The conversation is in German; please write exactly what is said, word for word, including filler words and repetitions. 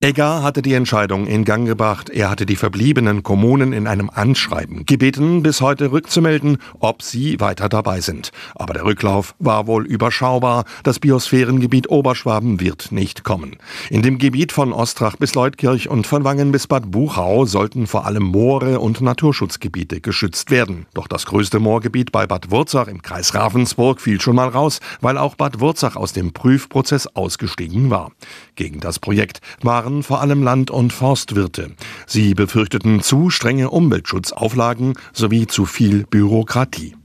Egger hatte die Entscheidung in Gang gebracht. Er hatte die verbliebenen Kommunen in einem Anschreiben gebeten, bis heute rückzumelden, ob sie weiter dabei sind. Aber der Rücklauf war wohl überschaubar. Das Biosphärengebiet Oberschwaben wird nicht kommen. In dem Gebiet von Ostrach bis Leutkirch und von Wangen bis Bad Buchau sollten vor allem Moore und Naturschutzgebiete geschützt werden. Doch das größte Moorgebiet bei Bad Wurzach im Kreis Ravensburg fiel schon mal raus, weil auch Bad Wurzach aus dem Prüfprozess ausgestiegen war. Gegen das Projekt waren vor allem Land- und Forstwirte. Sie befürchteten zu strenge Umweltschutzauflagen sowie zu viel Bürokratie.